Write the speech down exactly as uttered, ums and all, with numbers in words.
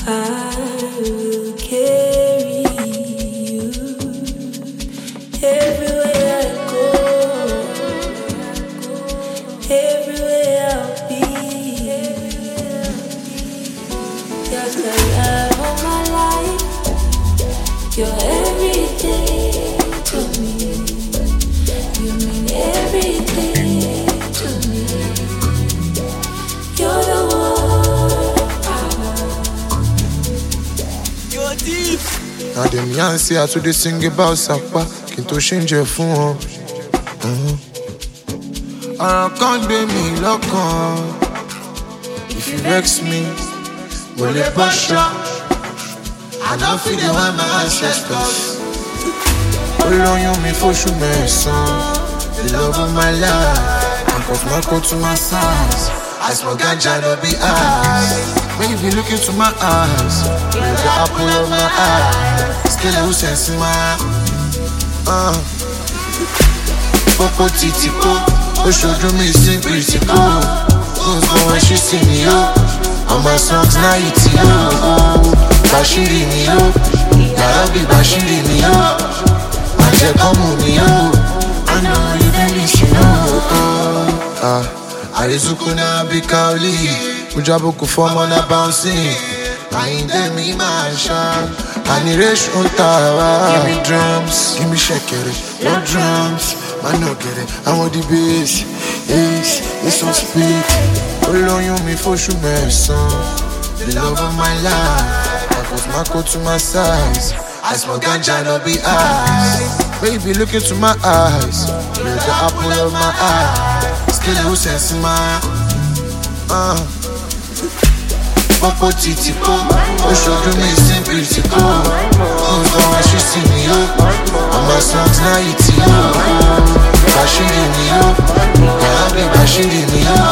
I will carry you everywhere I go, everywhere I'll be. You're the love of my life. You're everything to me. You mean everything to me. You're the one I want. You're deep. Now them young say I to they sing about Sapa. Kinto change your phone. I can't be me lock on. If you vex me, will it push up? I don't feel the one my ancestors. All on you me for sure, my son. The love of my life. I put my coat to my size. I smoke ganja, no be eyes. When you be looking to my eyes, you're the apple of my eye. Still a sense in my uh. Popo titipo, oh show me sing pretty cool. Who's going she see me up? All my songs now it's you. Bashiri me up, Narabi Bashiri me up. Maje komu me up. I know you don't listen up. Ah. Arizuku na bikauli, Mujabu kufomo na bouncing. Mainde mi masha, Aniresh untawa. Give me drums, give me shakere. No drums, man no get it. I want the bass, yes, it's so speak. All on you me for sure, my son. The love of my life. I put my coat to my size. I smoke ganja, no be eyes. Baby, look into my eyes. You're the apple of my eye. Still no sense in my uh. Popo titipo, oh show me sing pretty cool. Who's gonna she see me up? All my songs now it's you. Bashiri me up, Narabi Bashiri me up.